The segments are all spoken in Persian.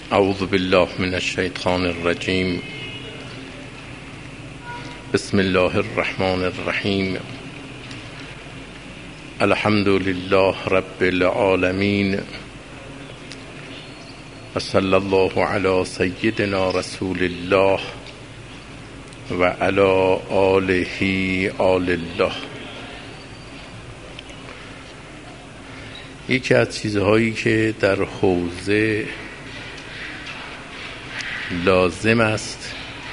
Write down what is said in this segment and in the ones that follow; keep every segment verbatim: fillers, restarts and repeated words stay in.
اعوذ بالله من الشیطان الرجیم. بسم الله الرحمن الرحیم. الحمد لله رب العالمین و صلی الله علی سیدنا رسول الله و علی آله آل الله. یکی از چیزهایی که در حوزه لازم است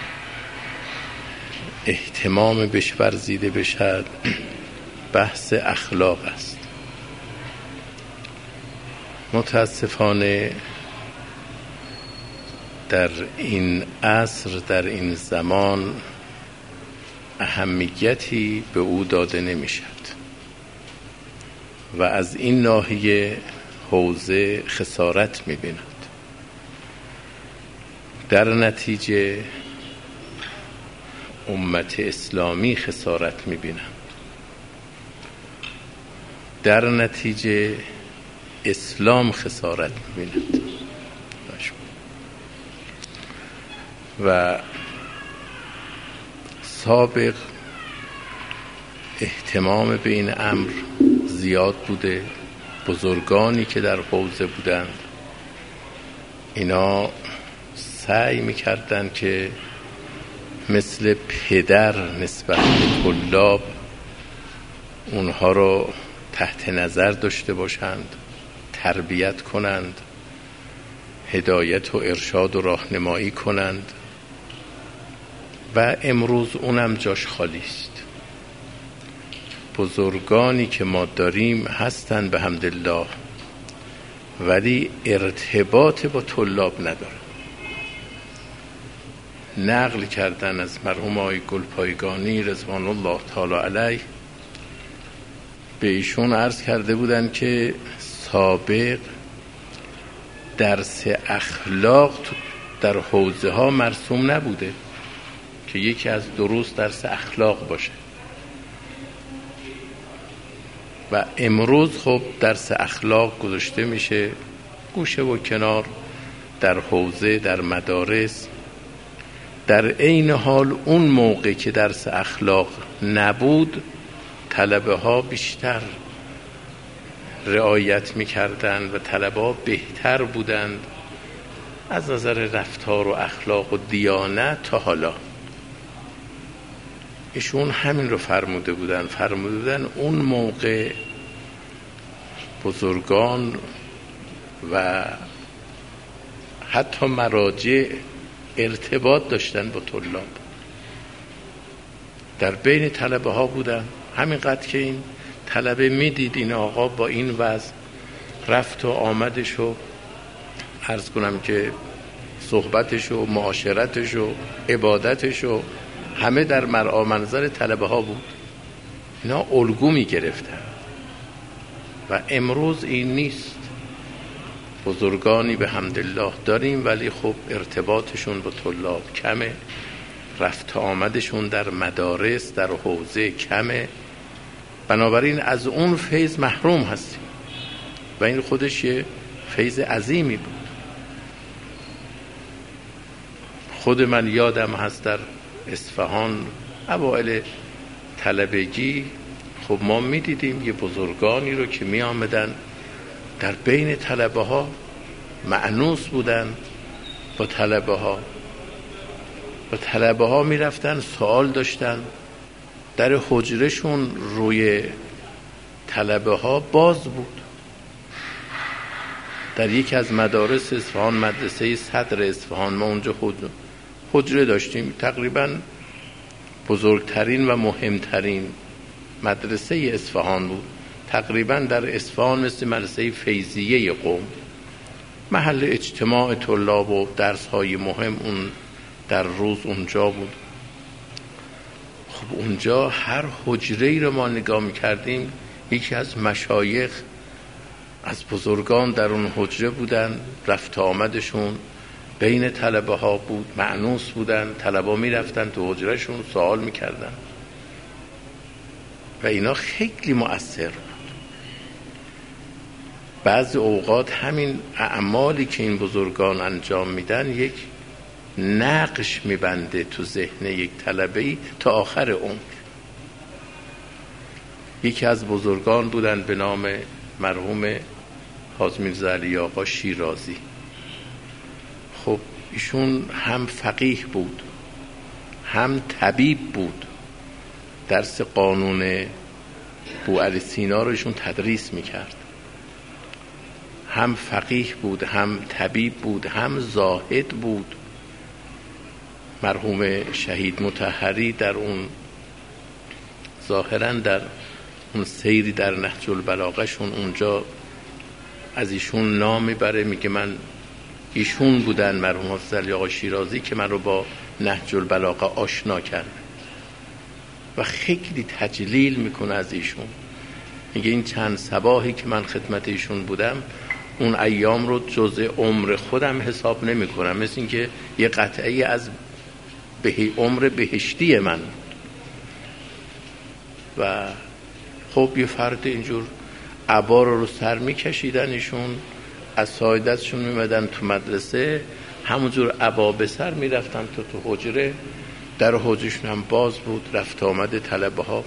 اهتمام بهش ورزیده بشد بحث اخلاق است. متاسفانه در این عصر، در این زمان اهمیتی به او داده نمی شد و از این ناحیه حوزه خسارت می بیند. در نتیجه امت اسلامی خسارت می بیند. در نتیجه اسلام خسارت می بیند و سابق اهتمام به این امر زیاد بوده. بزرگانی که در حوزه بودند اینا سعی میکردن که مثل پدر نسبت به طلاب اونها رو تحت نظر داشته باشند، تربیت کنند، هدایت و ارشاد و راهنمایی کنند و امروز اونم جاش خالی است. بزرگانی که ما داریم هستند به حمدالله ولی ارتباط با طلاب ندارن. نقل کردن از مرحوم آقای گلپایگانی رضوان الله تعالی علیه، به ایشون عرض کرده بودند که سابق درس اخلاق در حوزه ها مرسوم نبوده که یکی از دروس درس اخلاق باشه و امروز خب درس اخلاق گذاشته میشه گوشه و کنار در حوزه، در مدارس. در عین حال اون موقع که درس اخلاق نبود طلبه ها بیشتر رعایت میکردند و طلبه ها بهتر بودند از نظر رفتار و اخلاق و دیانت تا حالا. ایشون همین رو فرموده بودن فرموده بودن اون موقع بزرگان و حتی مراجع ارتباط داشتن با طلاب، در بین طلبه ها بودن. همینقدر که این طلبه میدید این آقا با این وضع رفت و آمدش و عرض کنم که صحبتش و معاشرتش و عبادتش و همه در مرعا منظر طلبه ها بود. اینا الگو می گرفتن و امروز این نیست. بزرگانی به حمدالله داریم ولی خب ارتباطشون با طلاب کمه، رفت آمدشون در مدارس در حوزه کمه، بنابراین از اون فیض محروم هستیم و این خودش یه فیض عظیمی بود. خود من یادم هست در اصفهان اوائل طلبگی خب ما می دیدیم یه بزرگانی رو که می آمدن در بین طلبه ها مأنوس بودن با طلبه ها و طلبه ها می رفتن سوال داشتن، در حجرشون روی طلبه ها باز بود. در یکی از مدارس اصفهان، مدرسه صدر اصفهان، ما اونجا حجره داشتیم، تقریبا بزرگترین و مهمترین مدرسه اصفهان بود. تقریبا در اصفهان مثل مدرسه فیضیه قم، محل اجتماع طلاب و درس های مهم اون در روز اونجا بود. خب اونجا هر حجره‌ای رو ما نگاه می‌کردیم یکی از مشایخ از بزرگان در اون حجره بودن، رفت آمدشون بین طلبه ها بود، مأنوس بودن، طلبه می رفتن تو حجرهشون سوال میکردن و اینا خیلی مؤثر بود. بعضی اوقات همین اعمالی که این بزرگان انجام میدن یک نقش میبنده تو ذهن یک طلبه‌ای تا آخر عمر. یکی از بزرگان بودن به نام مرحوم حاج میرزا علی آقا شیرازی. خب ایشون هم فقیه بود، هم طبیب بود. درس قانون بوعلی سینا رو ایشون تدریس میکرد. هم فقیه بود، هم طبیب بود، هم زاهد بود. مرحوم شهید مطهری در اون ظاهراً در اون سیری در نهج البلاغه شون اونجا از ایشون نام میبره، میگه من ایشون بودن مرحوم حافظ علی آقا شیرازی که من رو با نهج البلاغه آشنا کرد و خیلی تجلیل میکنه از ایشون. میگه این چند صباحی که من خدمت ایشون بودم اون ایام رو جزء عمر خودم حساب نمی کنم، مثل این که یه قطعه از به عمر بهشتی من. و خب یه فرد اینجور عبا رو رو سر می کشیدن ایشون، از سایدتشون می مدن تو مدرسه، همونجور عبا به سر می رفتن تو تو حجره، در حجرشون هم باز بود، رفت آمد طلبه ها.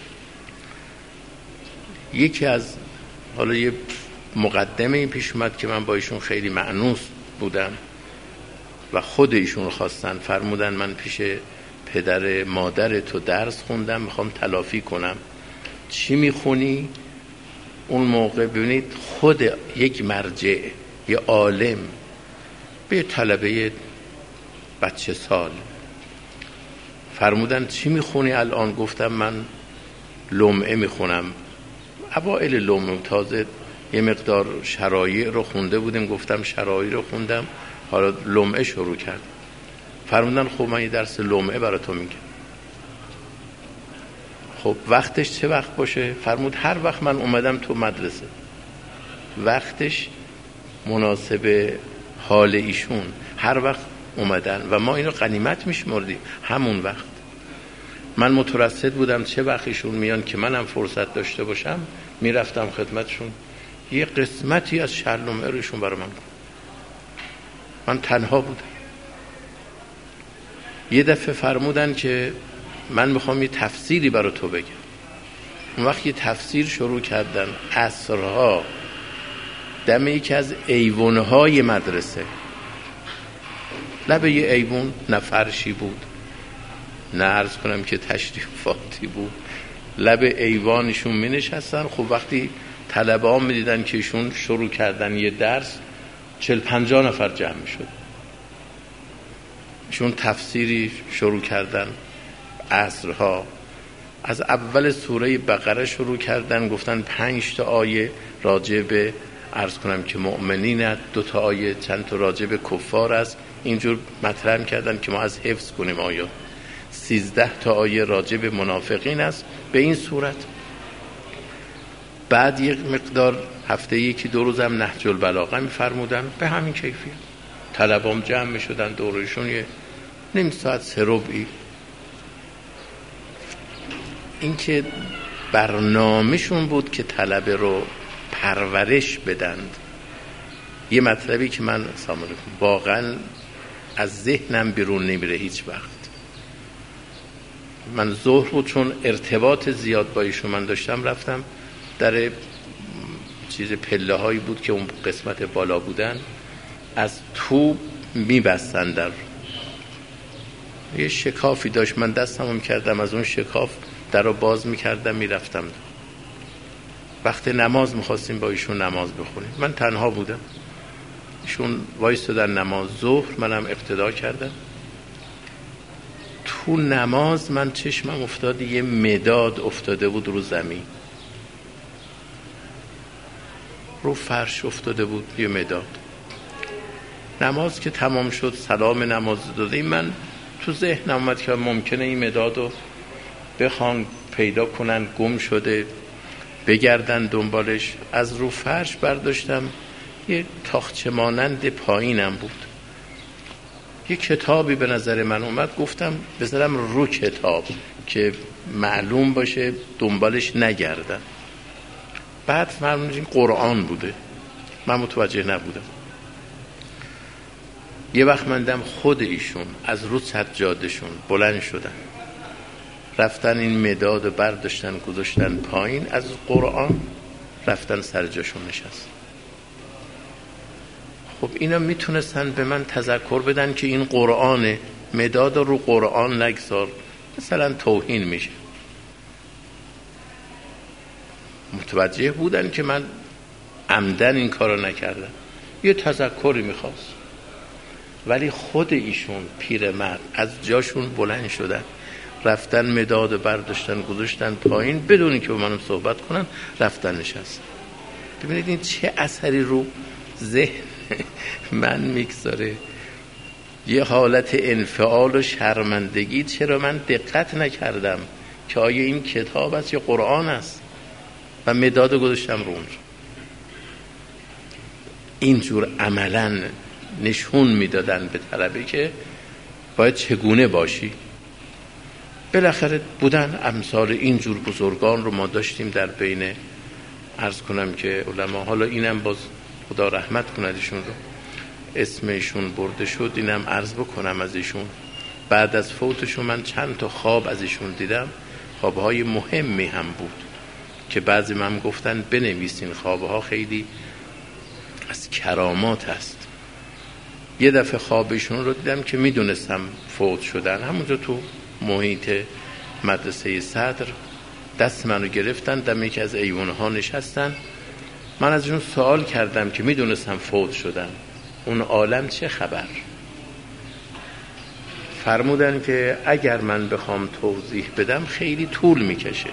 یکی از حالا یه مقدمه این پیش اومد که من با ایشون خیلی مأنوس بودم و خود ایشون رو خواستن، فرمودن من پیش پدر مادر تو درس خوندم، میخوام تلافی کنم. چی میخونی؟ اون موقع ببینید خود یک مرجع، یه عالم به طلبه بچه سال فرمودن چی میخونی الان؟ گفتم من لمعه میخونم. اوائل لمعه، تازه یه مقدار شرایع رو خونده بودیم، گفتم شرایع رو خوندم، حالا لمعه شروع کرد. فرمودن خب من یه درس لمعه برای تو میگم. خب وقتش چه وقت باشه؟ فرمود هر وقت من اومدم تو مدرسه، وقتش مناسب حال ایشون، هر وقت اومدن و ما اینو غنیمت میشمردیم. همون وقت من مترصد بودم چه وقت ایشون میان که منم فرصت داشته باشم، میرفتم خدمتشون، یه قسمتی از شرح لمعه رو ایشون برای من گفت. من تنها بودم. یه دفعه فرمودن که من میخوام یه تفسیری برای تو بگم. اون وقت یه تفسیر شروع کردن، عصرها دم یکی از ایوانهای مدرسه، لبه یه ایوان، نه فرشی بود نه عرض کنم که تشریفاتی بود، لب ایوانشون می نشستن. خب وقتی طلبه ها می دیدن که ایشون شروع کردن یه درس، چل پنجاه نفر جمع می شد. ایشون تفسیری شروع کردن، عصرها از اول سوره بقره شروع کردن، گفتن پنج تا آیه راجع به عرض کنم که مؤمنین، دو تا آیه چند تا راجع به کفار است، اینجور مطرح کردن که ما از حفظ کنیم آیات. سیزده تا آیه راجع به منافقین است به این صورت. بعد یک مقدار هفته یکی دو روزم نهج البلاغه می‌فرمودن به همین کیفیت. طلبام جمع می‌شدن دورشون، یه نیم ساعت سه ربعی. این که برنامه‌شون بود که طلبه رو پرورش بدند. یه مطلبی که من سلام علیکم واقعا از ذهنم بیرون نمیره هیچ وقت. من ظهر بود، چون ارتباط زیاد با ایشون من داشتم، رفتم در چیز پله هایی بود که اون قسمت بالا بودن، از تو میبستن در یه شکافی داشت، من دستمو میکردم از اون شکاف در رو باز میکردم میرفتم. وقت نماز میخواستیم با ایشون نماز بخونیم، من تنها بودم، ایشون وایستادن نماز ظهر، منم اقتدا کردم. تو نماز من چشمم افتاد یه مداد افتاده بود رو زمین، رو فرش افتاده بود یه مداد. نماز که تمام شد، سلام نماز دادیم، من تو ذهنم اومد که ممکنه این مداد رو بخوان پیدا کنن، گم شده، بگردن دنبالش. از رو فرش برداشتم، یه تاخچه مانند پایینم بود، یه کتابی به نظر من اومد، گفتم بذارم رو کتاب که معلوم باشه دنبالش نگردن. بعد فرمودن قرآن بوده. من متوجه نبودم. یه وقت مندم خود ایشون از رو سجادشون بلند شدن، رفتن این مداد برداشتن گذاشتن پایین از قرآن، رفتن سر جاشون نشست. خب اینا میتونستن به من تذکر بدن که این قرآن، مداد رو قرآن نگذار، مثلا توهین میشه. متوجه بودن که من عمدن این کارو نکردم، یه تذکری میخواست. ولی خود ایشون پیرمرد از جاشون بلند شدن، رفتن مداد برداشتن گذاشتن پایین بدون اینکه با منم صحبت کنن، رفتن نشستن. ببینید این چه اثری رو ذهن من میگذاره. یه حالت انفعال و شرمندگی، چرا من دقت نکردم که آیا این کتاب است یا قرآن است، و مداد گذاشتم رو اون. اینجور عملاً نشون میدادن به طلبه که باید چگونه باشی. بالاخره بودن امثال اینجور بزرگان رو ما داشتیم در بین، عرض کنم که علما. حالا اینم باز خدا رحمت کند ایشون رو، اسمشون برده شد، اینم عرض بکنم از ایشون. بعد از فوتشون من چند تا خواب از ایشون دیدم، خوابهای مهمی هم بود که بعضی من گفتن بنویسین، خوابها خیلی از کرامات است. یه دفعه خوابشون رو دیدم که میدونستم فوت شدن، همونجا تو محیط مدرسه صدر دست منو گرفتن، دم یکی از ایوانها نشستن. من ازشون سوال کردم که میدونستم فوت شدن، اون عالم چه خبر؟ فرمودن که اگر من بخوام توضیح بدم خیلی طول میکشه،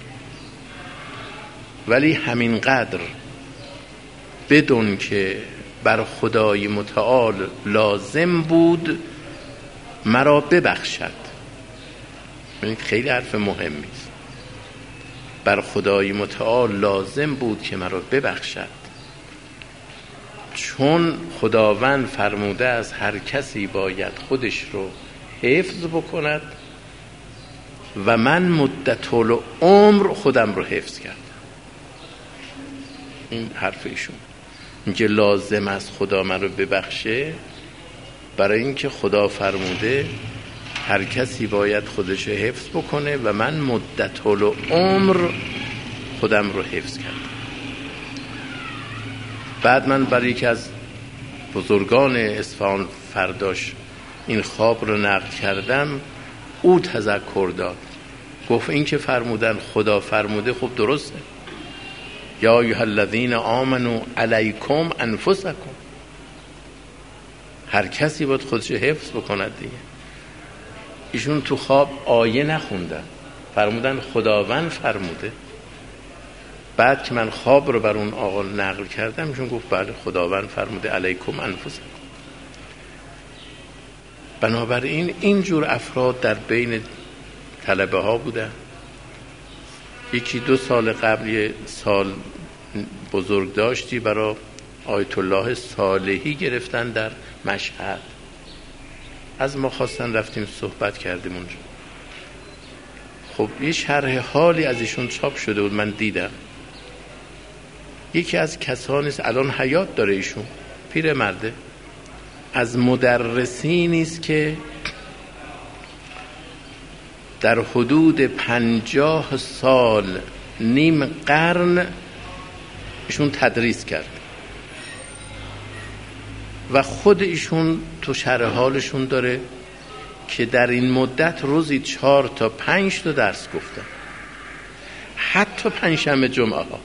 ولی همینقدر بدون که بر خدای متعال لازم بود مرا ببخشد. ببینید خیلی حرف مهمی است. بر خدای متعال لازم بود که مرا ببخشد، چون خداوند فرموده از هر کسی باید خودش رو حفظ بکند و من مدت العمر خودم رو حفظ کردم. این حرف ایشون میگه لازم است خدا من رو ببخشه، برای اینکه خدا فرموده هر کسی باید خودش رو حفظ بکنه و من مدت العمر خودم رو حفظ کردم. بعد من برای یکی از بزرگان اصفهان فرداش این خواب رو نقل کردم، او تذکر داد، گفت این که فرمودن خدا فرموده خب درسته، یا ایها الذین آمنوا علیکم انفسکم، هر کسی باید خودش حفظ بکند دیگه. ایشون تو خواب آیه نخوندن، فرمودن خداوند فرموده. بعد که من خواب رو بر اون آقا نقل کردم، ایشون گفت بله خداوند فرموده علیکم انفسکم. بنابراین اینجور افراد در بین طلبه ها بودن. یکی دو سال قبل یه سال بزرگ داشتی برای آیت الله صالحی گرفتن در مشهد، از ما خواستن رفتیم صحبت کردیم اونجا. خب یه شرح حالی از ایشون چاپ شده بود، من دیدم. یکی از کسانی است الان حیات داره ایشون، پیر مرده، از مدرسینی است که در حدود پنجاه سال، نیم قرن ایشون تدریس کرد و خود ایشون تو شرح حالشون داره که در این مدت روزی چهار تا پنج تا درس گفتن، حتی پنجشنبه جمعه ها.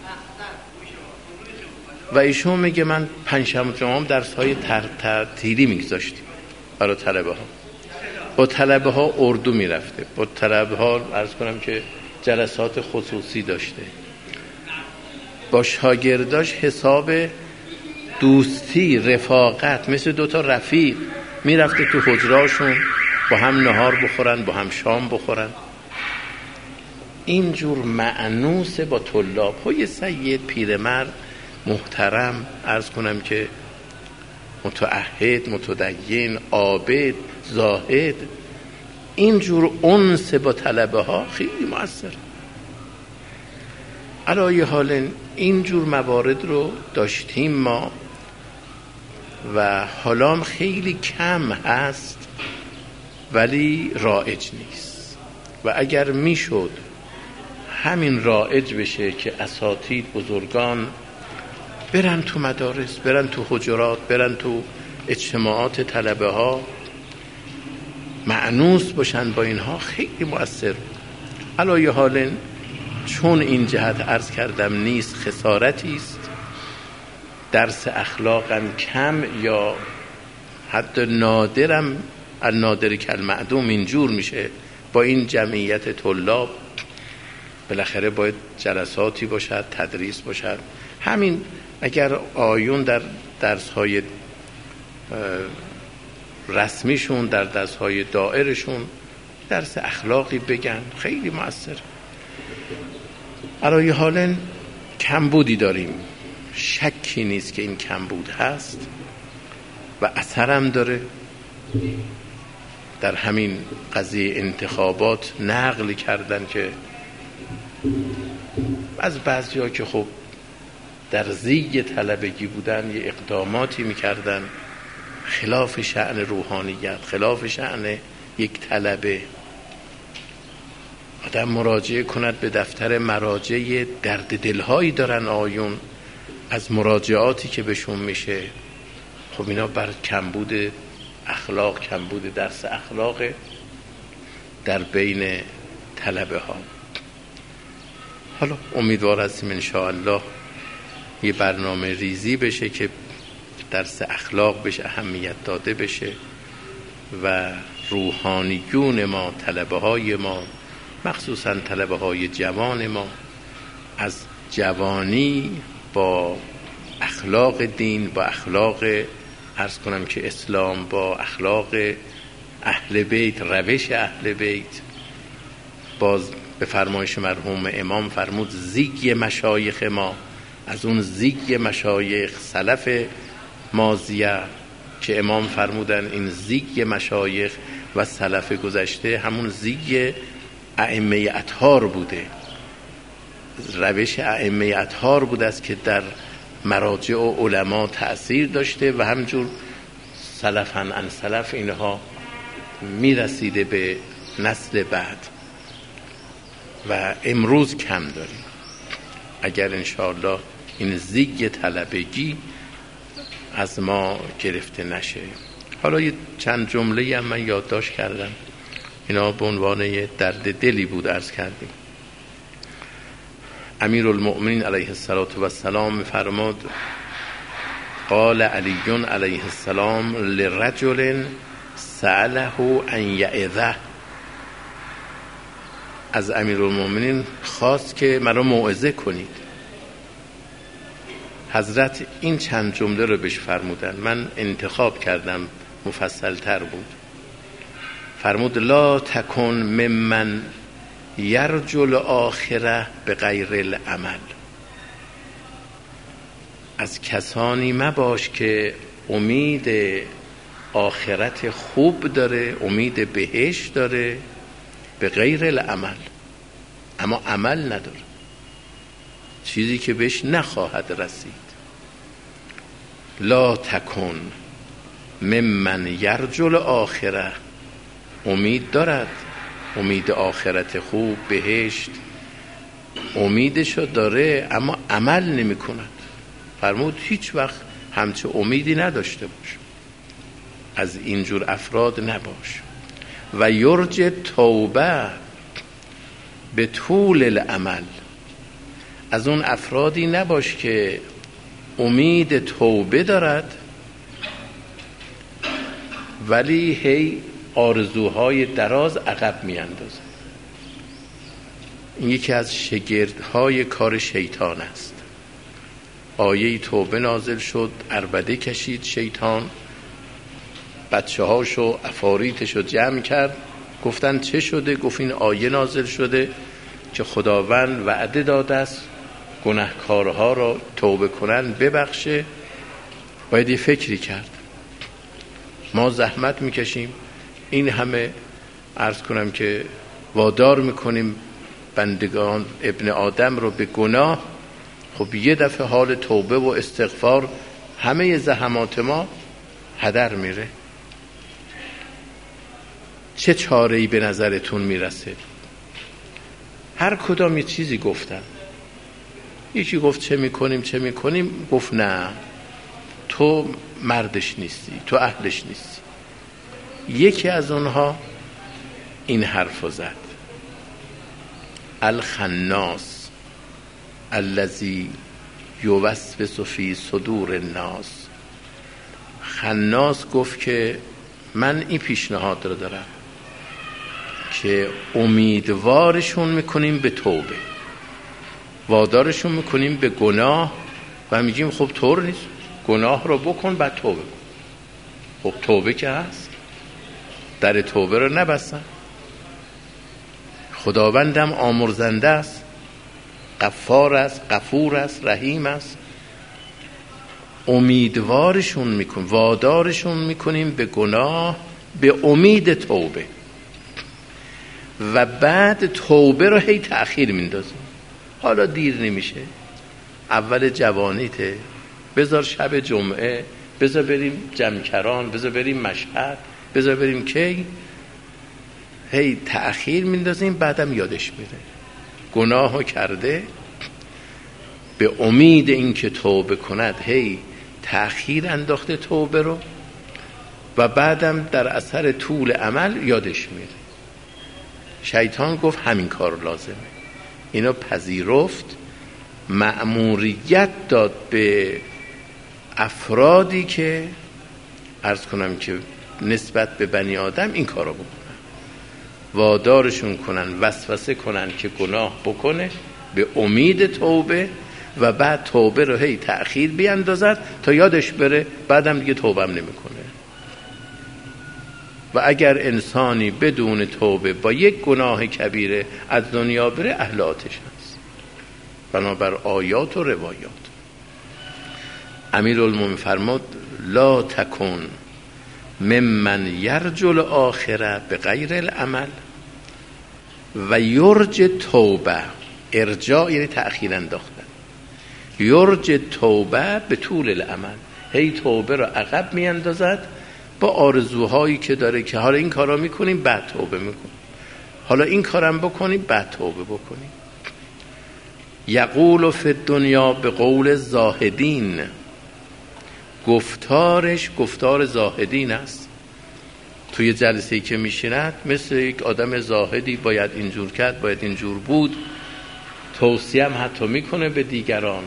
و ایشون میگه من پنجشنبه جمعه هم درس های ترتیلی میگذاشتیم برای طلبه ها. با طلبه ها اردو میرفته، با طلبه ها عرض کنم که جلسات خصوصی داشته، با شاگرداش حساب دوستی، رفاقت، مثل دوتا رفیق میرفته تو حجراشون با هم نهار بخورن، با هم شام بخورن. اینجور مأنوس با طلاب های سید، پیرمرد محترم، عرض کنم که متعهد، متدین، عابد، زاهد، اینجور انس با طلبه ها خیلی مؤثر. علایه حال اینجور موارد رو داشتیم ما و حالا هم خیلی کم هست ولی رایج نیست. و اگر میشد همین رایج بشه که اساتید بزرگان برن تو مدارس، برن تو حجرات، برن تو اجتماعات طلبه ها، مأنوس باشن با اینها، خیلی مؤثر. علای حال چون این جهت عرض کردم نیست، خسارتی است، درس اخلاقم کم یا حتی نادرم، النادر کالمعدوم اینجور میشه. با این جمعیت طلاب بالاخره باید جلساتی باشد، تدریس باشد. همین اگر آیون در درس‌های رسمیشون، در درس‌های دائرشون درس اخلاقی بگن، خیلی مؤثر. برای حال کمبودی داریم، شکی نیست که این کمبود هست و اثرم داره. در همین قضیه انتخابات نقل کردن که از بعضیا که خب در زیگ طلبگی بودن یه اقداماتی میکردن خلاف شأن روحانیت، خلاف شأن یک طلبه. آدم مراجعه کند به دفتر مراجع، درد دلهایی دارن آیون از مراجعاتی که بهشون میشه. خب اینا بر کمبود اخلاق، کمبود درس اخلاق در بین طلبه ها. حالا امیدوار هستیم انشاءالله یه برنامه ریزی بشه که درس اخلاق بشه اهمیت داده بشه و روحانیون ما، طلبه های ما، مخصوصا طلبه های جوان ما، از جوانی با اخلاق دین، با اخلاق عرض کنم که اسلام، با اخلاق اهل بیت، روش اهل بیت، باز به فرمایش مرحوم امام فرمود زیگ مشایخ ما، از اون زیگ مشایخ سلف ماضیه که امام فرمودن این زیگ مشایخ و سلف گذشته همون زیگ ائمه اطهار بوده، روش ائمه اطهار بوده است که در مراجع و علما تأثیر داشته و همجور سلفاً عن سلف اینها میرسیده به نسل بعد و امروز کم داریم. اگر انشاءالله این زیگ طلبگی از ما گرفته نشه. حالا یه چند جمله هم من یادداشت کردم، اینا به عنوان یه درد دلی بود عرض کردیم. امیرالمؤمنین علیه السلام فرمود قال علی علیه السلام لرجل سأله ان یعظه، از امیرالمؤمنین خواست که مرا موعظه کنید. حضرت این چند جمله رو بهش فرمودن، من انتخاب کردم مفصل تر بود. فرمود لا تکن ممن یرجو الاخره بغیر العمل، از کسانی مباش که امید آخرت خوب داره، امید بهشت داره، به غیر العمل، اما عمل نداره، چیزی که بهش نخواهد رسید. لا تکن ممن یرجو الاخره، امید دارد، امید آخرت خوب، بهشت، امیدشو داره اما عمل نمی کند. فرمود هیچ وقت همچه امیدی نداشته باش، از اینجور افراد نباش. و یرج توبه به طول العمل، از اون افرادی نباش که امید توبه دارد ولی هی آرزوهای دراز عقب می اندازد. این یکی از شگردهای کار شیطان است. آیه توبه نازل شد، عربده کشید شیطان، بچه هاشو افاریتشو جمع کرد، گفتن چه شده؟ گفت این آیه نازل شده که خداوند وعده داده است گناهکارها را توبه کنن ببخشه. باید یه فکری کرد. ما زحمت میکشیم، این همه عرض کنم که وادار میکنیم بندگان ابن آدم رو به گناه، خب یه دفعه حال توبه و استغفار همه زحمات ما هدر میره. چه چاره‌ای به نظرتون میرسه؟ هر کدام یه چیزی گفتن. یکی گفت چه میکنیم چه میکنیم، گفت نه تو مردش نیستی، تو اهلش نیستی. یکی از اونها این حرف زد: الخناس الذی یوسوس فی صدور الناس. خناس گفت که من این پیشنهاد رو دارم که امیدوارشون میکنیم به توبه، وادارشون میکنیم به گناه و میگیم خب طور نیست، گناه رو بکن بعد توبه کن. خب توبه که هست، در توبه رو نبستن. خداوندم آمرزنده است، غفار است، غفور است، رحیم است. امیدوارشون میکنیم، وادارشون میکنیم به گناه به امید توبه و بعد توبه رو هی تأخیر میندازیم. حالا دیر نمیشه، اول جوانیته، بذار شب جمعه، بذار بریم جمکران، بذار بریم مشهد، بذار بریم کی. هی تأخیر میندازیم، بعدم یادش میره گناهو کرده. به امید اینکه توبه کند هی تأخیر انداخته توبه رو و بعدم در اثر طول عمل یادش میره. شیطان گفت همین کار لازمه. اینو پذیرفت، مأموریت داد به افرادی که عرض کنم که نسبت به بنی آدم این کارو بکنن، وادارشون کنن، وسوسه کنن که گناه بکنه به امید توبه و بعد توبه رو هی تأخیر بیاندازد تا یادش بره، بعدم دیگه توبه هم نمیکنه. و اگر انسانی بدون توبه با یک گناه کبیره از دنیا بره، اهل آتش هست بنابر آیات و روایات. امیرالمومنین فرمود لا تکن ممن یرجو الاخره به غیر العمل و یرج توبه. ارجاع یعنی تأخیر انداختن، یرج توبه به طول العمل، هی توبه رو عقب میاندازد با آرزوهایی که داره که حالا این کارا میکنیم بعد توبه میکنیم، حالا این کارم بکنیم بعد توبه بکنیم. یقول فی الدنیا به قول زاهدین، گفتارش گفتار زاهدین است. توی جلسه‌ای که میشیند مثل یک آدم زاهدی باید اینجور کرد، باید اینجور بود، توصیه هم حتی میکنه به دیگران.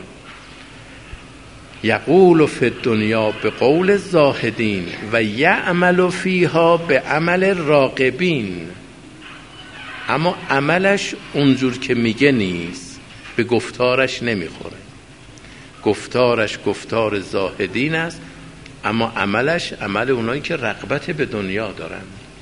یقول فی الدنیا به قول زاهدین و یعمل فیها به عمل راغبین. اما عملش اونجور که میگه نیست، به گفتارش نمیخوره. گفتارش گفتار زاهدین است اما عملش عمل اونایی که رغبت به دنیا دارن.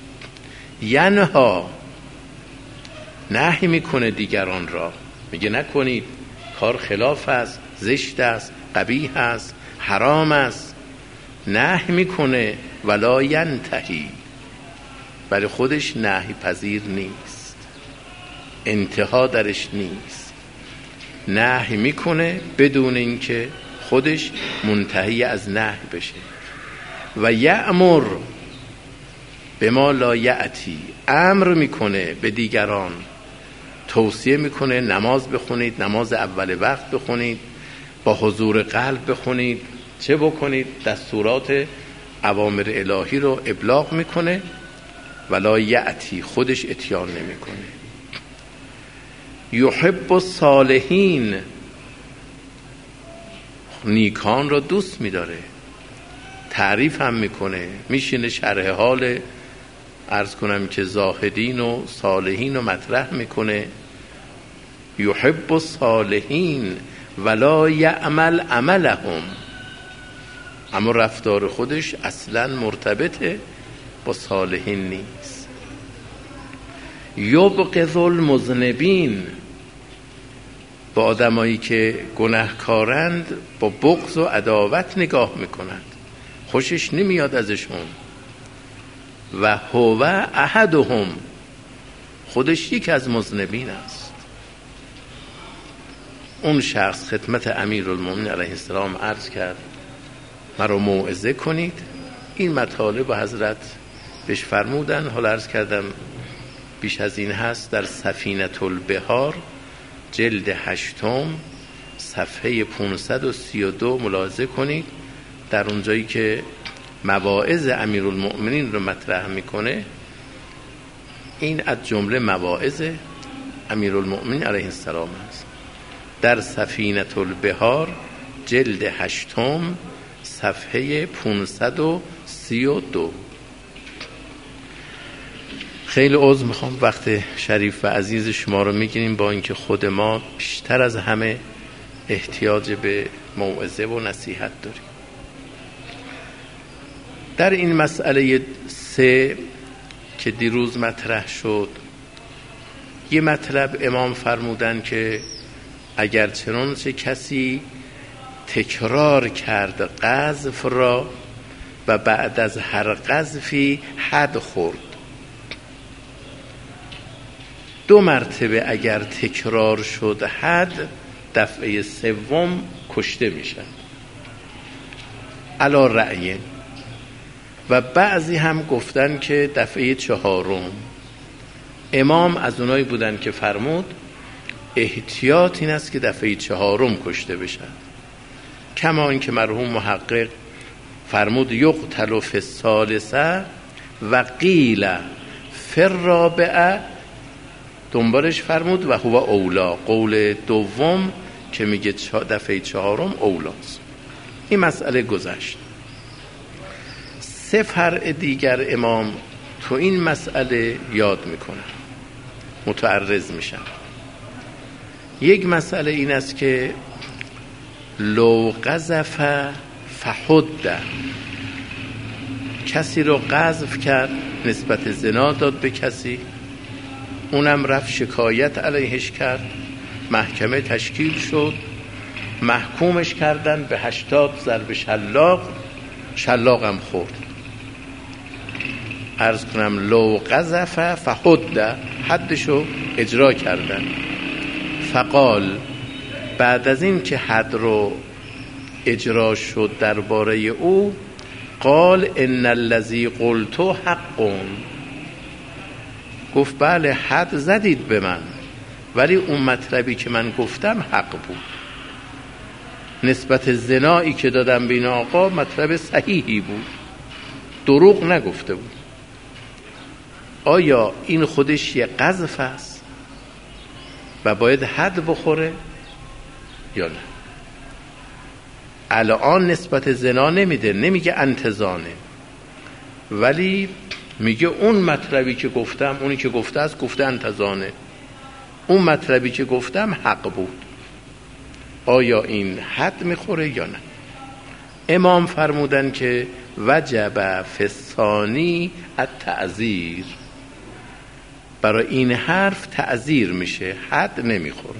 ینها نهی میکنه دیگران را، میگه نکنید، کار خلاف است، زشت است، قبیح است، حرام است. نهی میکنه ولا ینتهی، برای خودش نهی پذیر نیست، انتها درش نیست. نهی میکنه بدون اینکه خودش منتهی از نهی بشه. و یأمر به ما لا یأتی، امر میکنه به دیگران، توصیه میکنه نماز بخونید، نماز اول وقت بخونید، با حضور قلب بخونید، چه بکنید، دستورات اوامر الهی رو ابلاغ میکنه. ولا یأتی، خودش اتیان نمیکنه. یحب الصالحین، نیکان را دوست میداره، تعریف هم میکنه، میشینه شرح حال عرض کنم که زاهدین و صالحین رو مطرح میکنه. یحب الصالحین ولا یعمل عملهم، اما رفتار خودش اصلا مرتبطه با صالحین نیست. یبغض المذنبین، با آدمایی که گناهکارند با بغض و عداوت نگاه میکنند، خوشش نمیاد ازشون. و هو احدهم، خودش یک از مذنبین است. اون شخص خدمت امیرالمومنین علیه السلام عرض کرد مرا موعظه کنید. این مطالب و حضرت بهش فرمودن. حالا عرض کردم بیش از این هست، در سفینة البحار جلد هشتم صفحه پانصد و سی و دو ملاحظه کنید، در اونجایی که مواعظ امیرالمؤمنین رو مطرح میکنه، این از جمله مواعظ امیرالمؤمنین علیه السلام است. در سفینة البحار جلد هشتم صفحه پانصد و سی و دو. خیلی عذر میخوام وقت شریف و عزیز شما رو میگیریم، با اینکه خود ما بیشتر از همه احتیاج به موعظه و نصیحت داریم. در این مسئله سه که دیروز مطرح شد، یه مطلب امام فرمودن که اگر چنانچه کسی تکرار کرد قذف را و بعد از هر قذفی حد خورد، دو مرتبه اگر تکرار شد حد، دفعه سوم کشته میشن علی رأی. و بعضی هم گفتن که دفعه چهارم. امام از اونایی بودن که فرمود احتیاط این است که دفعه چهارم کشته بشن، کما این که مرحوم محقق فرمود یقتل فی الثالثه و قیل فی الرابعه، دنبالش فرمود و هو اولا، قول دوم که میگه دفعه چهارم اولاست. این مسئله گذشت. سه فرع دیگر امام تو این مسئله یاد میکنن، متعرض میشن. یک مسئله این است که لو قذف فحد، کسی رو قذف کرد، نسبت زنا داد به کسی، اونم رفت شکایت علیهش کرد، محکمه تشکیل شد، محکومش کردن به هشتاد ضرب شلاق، شلاق هم خورد. عرض کنم لو قذف فحد، حدشو اجرا کردن. فقال، بعد از این که حد رو اجرا شد درباره او، قال ان الذی قلت حق، گفت بله حد زدید به من، ولی اون مطلبی که من گفتم حق بود. نسبت زنایی که دادم به این آقا مطلب صحیحی بود، دروغ نگفته بود. آیا این خودش یه قذف است و باید حد بخوره یا نه؟ الان نسبت زنا نمیده، نمیگه انتزانه، ولی میگه اون مطلبی که گفتم، اونی که گفته است گفته انتزانه، اون مطلبی که گفتم حق بود. آیا این حد میخوره یا نه؟ امام فرمودن که وجب فی الثانی التعزیر، برای این حرف تعزیر میشه، حد نمیخوره.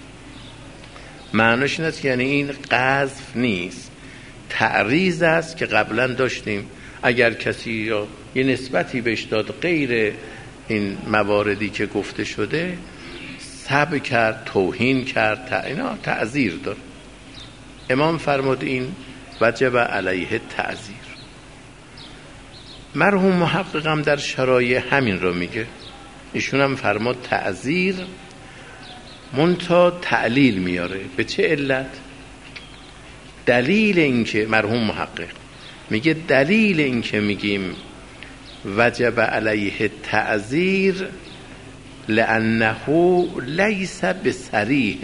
معناش این است که یعنی این قذف نیست، تعریض است که قبلا داشتیم. اگر کسی یا یه نسبتی بهش داد غیر این مواردی که گفته شده، سب کرد، توهین کرد، اینا تعزیر داره. امام فرمود این وجب علیه تعزیر. مرحوم محققم در شرایع همین رو میگه، ایشون هم فرمود تعزیر، منتها تعلیل میاره. به چه علت؟ دلیل این که مرحوم محقق میگه دلیل این که میگیم وجب علیه تعزیر لانه لیس بصریح،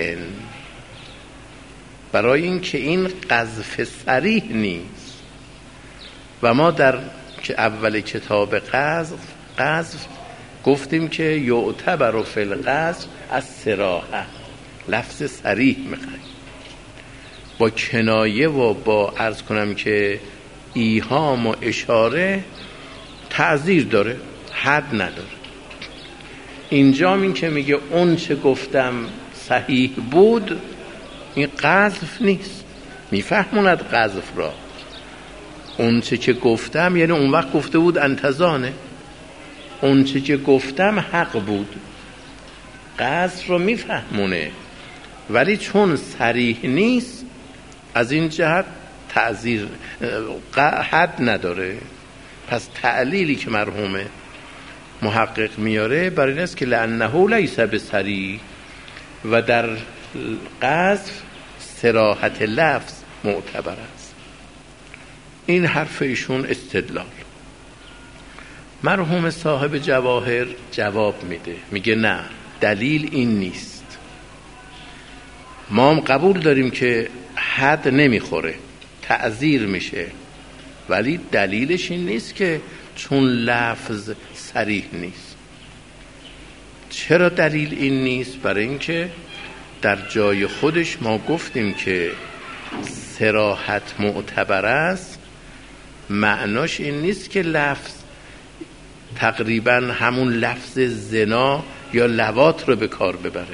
برای این که این قذف صریح نیست. و ما در اول کتاب قذف قذف گفتیم که یعتبر فی القذف از صراحه، لفظ صریح میخوایم، با کنایه و با عرض کنم که ایهام و اشاره تعزیر داره، حد نداره. اینجا این که میگه اون چه گفتم صحیح بود، این قذف نیست، میفهموند قذف را. اون چه که گفتم یعنی اون وقت گفته بود انتزانه، اون چه که گفتم حق بود، قذف رو میفهمونه. ولی چون صریح نیست از این جهت تعزیر حد نداره. پس تعلیلی که مرحوم محقق میاره برای این است که لأنه لیس بصریح و در قذف صراحت لفظ معتبر است. این حرف ایشون استدلال. مرحوم صاحب جواهر جواب میده، میگه نه، دلیل این نیست. ما هم قبول داریم که حد نمیخوره، تعزیر میشه، ولی دلیلش این نیست که چون لفظ صریح نیست. چرا دلیل این نیست؟ برای اینکه در جای خودش ما گفتیم که صراحت معتبر است، معناش این نیست که لفظ تقریبا همون لفظ زنا یا لواط رو به کار ببره.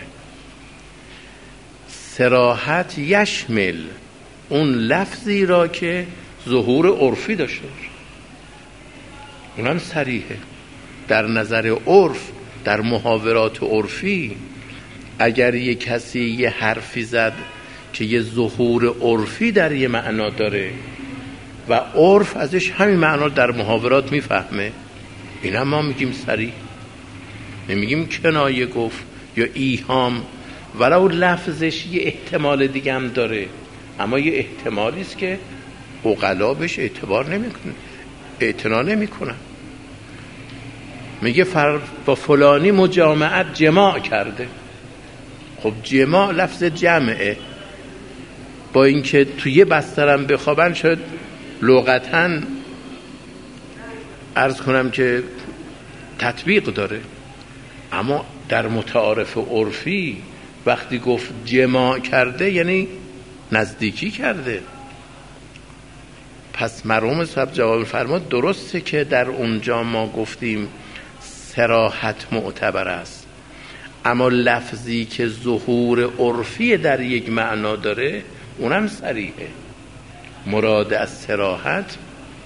صراحت یشمل اون لفظی را که ظهور عرفی داشته باشه، اونم صریحه. در نظر عرف، در محاورات عرفی، اگر یه کسی یه حرفی زد که یه ظهور عرفی در یه معنا داره و عرف ازش همین معنا در محاورات میفهمه، این هم ما میگیم صریح، نمیگیم کنایه گفت یا ایهام، ولو لفظش یه احتمال دیگه هم داره، اما یه احتمالی است که عقلا بهش اعتبار نمیکنه، اعتنا نمیکنن. میگه فر با فلانی مجامعت جماع کرده. خب جماع لفظ جمعه، با اینکه توی یه بسترم بخوابن شاید لغتاً عرض کنم که تطبیق داره، اما در متعارف عرفی وقتی گفت جماع کرده یعنی نزدیکی کرده. پس مرحوم صاحب جواب فرمود درسته که در اونجا ما گفتیم صراحت معتبر است، اما لفظی که ظهور عرفی در یک معنا داره اونم صریحه. مراد از صراحت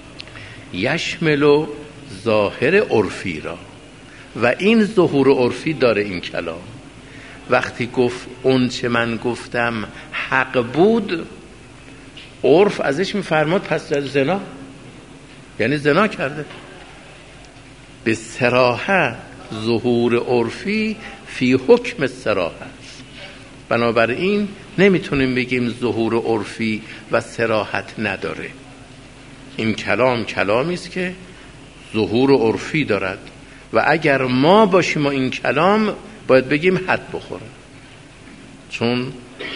یشمل ظاهر عرفی را و این ظهور عرفی داره این کلام. وقتی گفت اون چه من گفتم حق بود، عرف ازش میفرماد پس زنا، یعنی زنا کرده. به صراحت ظهور عرفی فی حکم صراحت. بنابراین نمیتونیم بگیم ظهور عرفی و صراحت نداره. این کلام کلامی است که ظهور عرفی دارد و اگر ما باشیم و این کلام باید بگیم حد بخوره، چون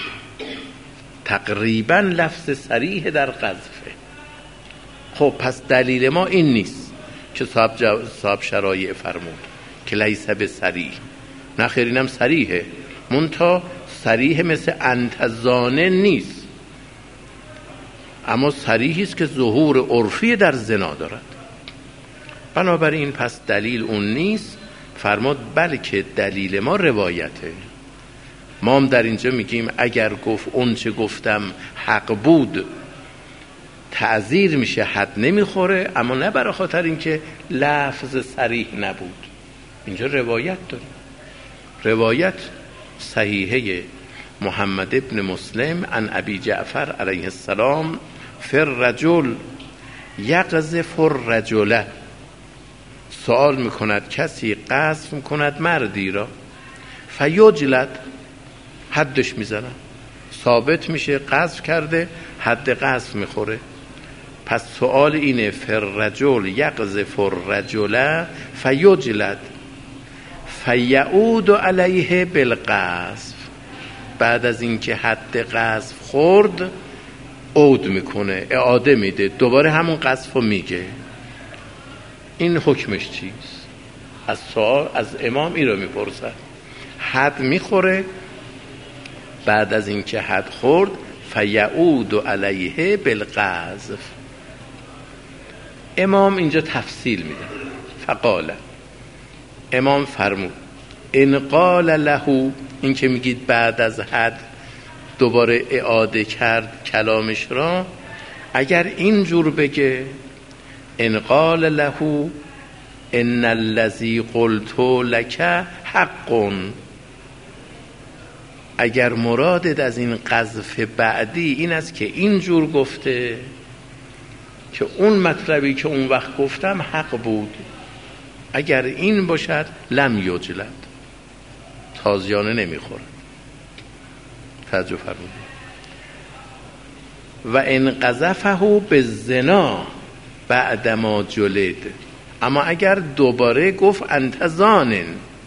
تقریبا لفظ صریح در قذفه. خب پس دلیل ما این نیست که صاحب, جو... صاحب شرایع فرمود که لیس بصریح، نه خیر، اینم صریحه، منتها صریح مثل انتظانه نیست، اما صریحی است که ظهور عرفی در زنا دارد. بنابراین پس دلیل اون نیست. فرمود بلکه دلیل ما روایته. ما هم در اینجا میگیم اگر گفت اون چه گفتم حق بود تعزیر میشه، حد نمیخوره، اما نه برای خاطر اینکه لفظ صریح نبود. اینجا روایت داره، روایت صحیحه محمد ابن مسلم عن ابی جعفر علیه السلام فر رجل یقذف الرجل، سوال میکند کسی قذف میکند مردی را، فیجلد، حدش میزنن، ثابت میشه قذف کرده، حد قذف میخوره. پس سوال اینه فر رجل یقذف الرجل فیجلد فیعود علیه بالقذف، بعد از اینکه حد قذف خورد عود میکنه، اعاده میده، دوباره همون قذف رو میگه. این حکمش چیست؟ از سوال از امام این رو میپرسد. حد میخوره، بعد از اینکه حد خورد فیعود علیه بالقذف. امام اینجا تفصیل میده. فقال، امام فرمود ان قال له، این که میگید بعد از حد دوباره اعاده کرد کلامش را، اگر اینجور بگه ان قال له ان الذی قلت لک حق، اگر مرادت از این قذف بعدی این است که اینجور گفته که اون مطلبی که اون وقت گفتم حق بود، اگر این باشد لم یجلد، تازیانه نمیخورد. توجه فرمودید. و ان قذفه بالزنا بعدما جلد، اما اگر دوباره گفت انت زانن،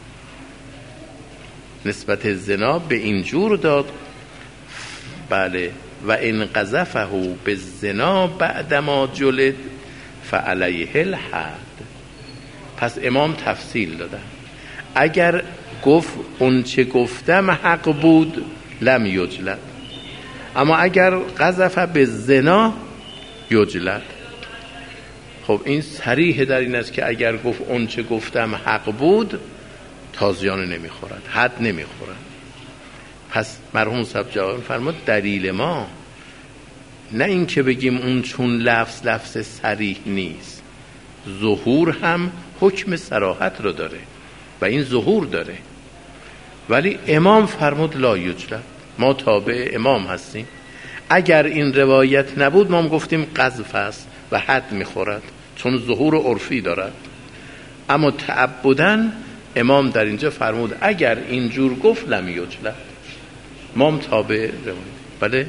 نسبت زنا به اینجور داد، بله، و ان قذفه بالزنا بعدما جلد فعلیه الحد. پس امام تفصیل دادن، اگر گفت اون چه گفتم حق بود لم یجلد، اما اگر قذف بالزنا یجلد. خب این صریح در این است که اگر گفت اون چه گفتم حق بود تازیانه نمیخورد، حد نمیخورد. پس مرحوم صاحب جواب فرمود دلیل ما نه این که بگیم اون چون لفظ لفظ صریح نیست، ظهور هم حکم صراحت رو داره و این ظهور داره، ولی امام فرمود لا یجلد، ما تابع امام هستیم. اگر این روایت نبود ما هم گفتیم قذف است و حد میخورد چون ظهور عرفی دارد، اما تعبداً امام در اینجا فرمود اگر اینجور گفت لم یجلد، ما هم تابع روایت. بله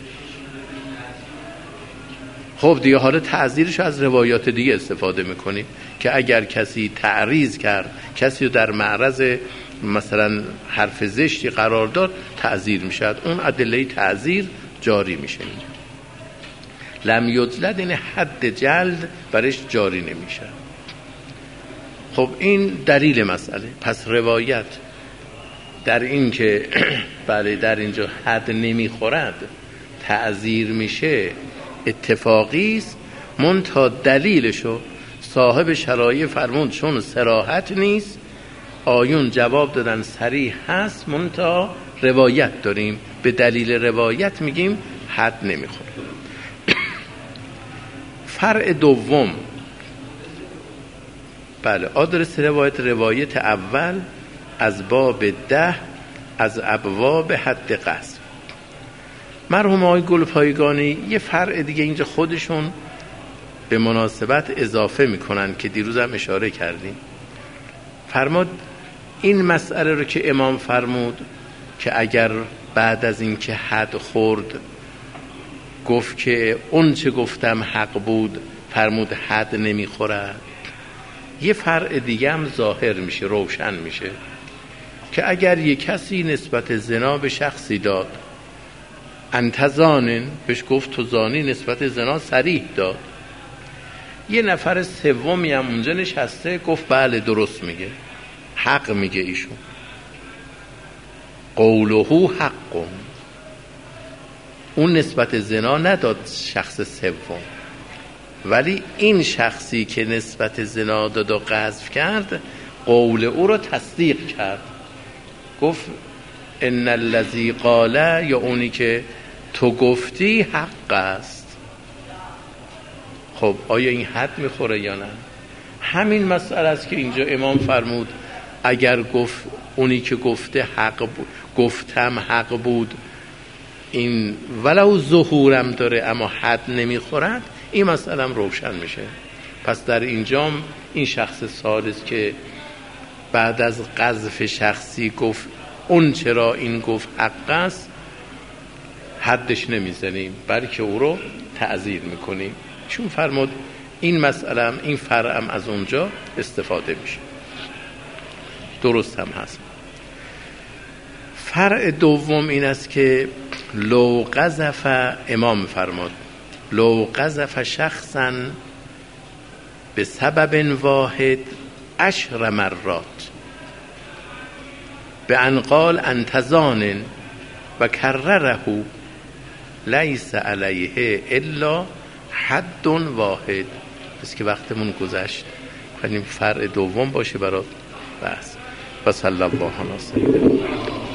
خب دیگه حالا تعزیرش از روایات دیگه استفاده میکنیم که اگر کسی تعریض کرد، کسی رو در معرض مثلا حرف زشتی قرار داد تعزیر میشد، اون ادله تعزیر جاری میشه. لم یجلد این حد جلد برش جاری نمیشه. خب این دلیل مسئله. پس روایت در این که بله در اینجا حد نمیخورد تعزیر میشه اتفاقی است، منتها دلیلشو صاحب شرایع فرمود چون صراحت نیست، آیون جواب دادن صریح هست، منتها روایت داریم، به دلیل روایت میگیم حد نمیخوره. فرع دوم، بله آدرس روایت روایت اول از باب ده از ابواب حد قذف. مرحوم آقای گلپایگانی یه فرع دیگه اینجا خودشون به مناسبت اضافه میکنن که دیروز هم اشاره کردیم. فرمود این مسئله رو که امام فرمود که اگر بعد از این که حد خورد گفت که اون چه گفتم حق بود، فرمود حد نمیخورد، یه فرع دیگه هم ظاهر میشه، روشن میشه که اگر یه کسی نسبت زنا به شخصی داد، انت زانن، بهش گفت تو زانی، نسبت زنا صریح داد، یه نفر سومی هم اونجا نشسته گفت بله درست میگه، حق میگه ایشون، قوله حق، اون نسبت زنا نداد شخص سوم، ولی این شخصی که نسبت زنا داد و قذف کرد قول او رو تصدیق کرد، گفت ان الذی قال، یا اونی که تو گفتی حق است. خب آیا این حد میخوره یا نه؟ همین مسئله است که اینجا امام فرمود اگر گفت اونی که گفته حق بود، گفتم حق بود، این ولو ظهورم داره اما حد نمیخورد، این مسئله هم روشن میشه. پس در اینجا این شخص ثالث که بعد از قذف شخصی گفت اون چرا این گفت حق است، حدش نمیزنیم بلکه او رو تعزیر میکنیم، چون فرمود این مسئله هم این فرع هم از اونجا استفاده میشه. درست هم هست. فرع دوم این است که لو قذف، امام فرمود لو قذف شخصا به سبب واحد عشر مرات به ان قال انت زان و کرره لیس علیه الا حد واحد. بس که وقتمون گذشت، خواهیم فرع دوم باشه برای بحث. و صلی الله علیه و سلم.